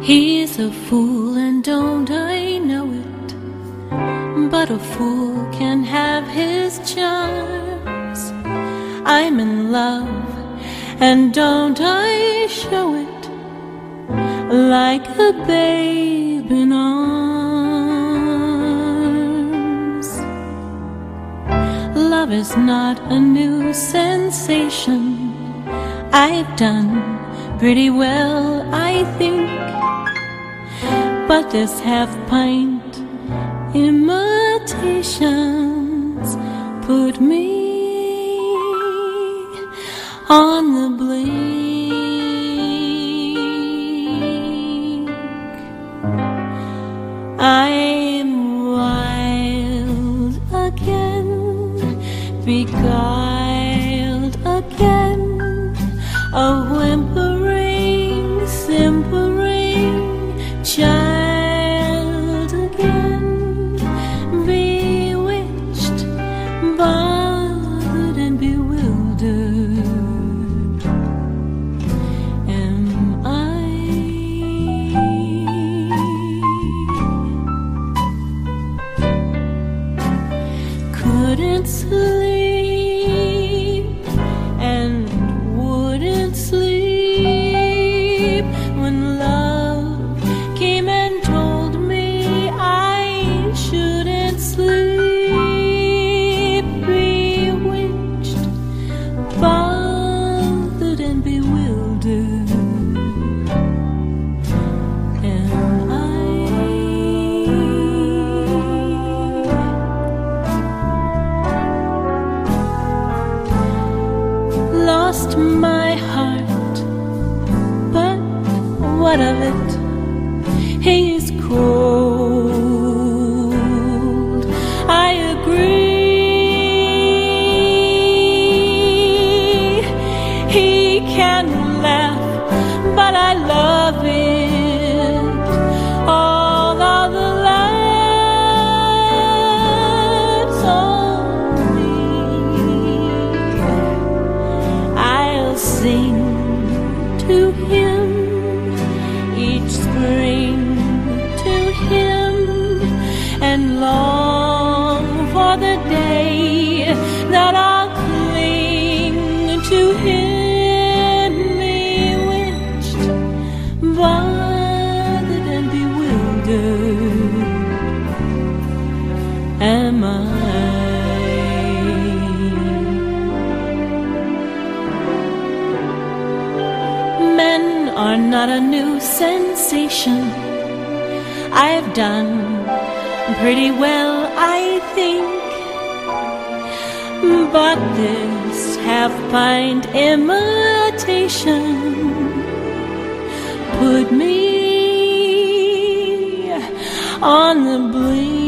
He's a fool and don't I know it, but a fool can have his charms. I'm in love and don't I show it, like a babe in arms. Love is not a new sensation. I've done pretty well, I think, but this half-pint imitations put me on the blink. I'm wild again, beguiled again, a whimpering, simpering child again, bewitched, bothered and bewildered. Am I? Couldn't sleep and wouldn't sleep when love came and told me I shouldn't sleep. Bewitched, bothered and bewildered. Am I? Lost my heart, but what of it? He is cold, I agree. He can laugh, but I love it. All of the laughs on me. I'll sing to him each spring, to him, and long for the day that I'll cling to him. Bewitched, bothered and bewildered. Am I? Men are not a new sensation. I've done pretty well, I think, but this half-pint imitation put me on the blink.